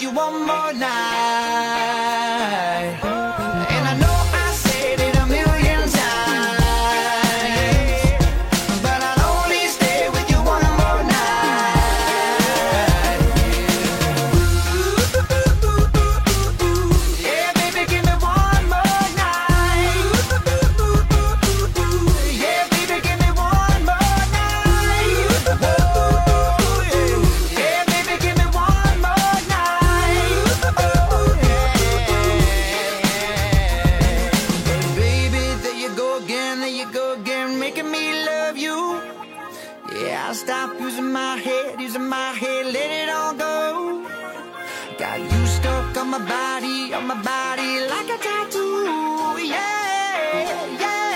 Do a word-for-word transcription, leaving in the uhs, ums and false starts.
you one more night. And I know I said it a million times, but I'll only stay with you one more night. Yeah, baby, give me one more night. Yeah, baby, give me one more night. Whoa, yeah, baby, give me one more night. Oh, yeah. Baby, there you go again, there you go again, making me love you. Yeah, I'll stop using my head, using my head, let it all go. Got you stuck on my body, on my body like a tattoo. Yeah, yeah.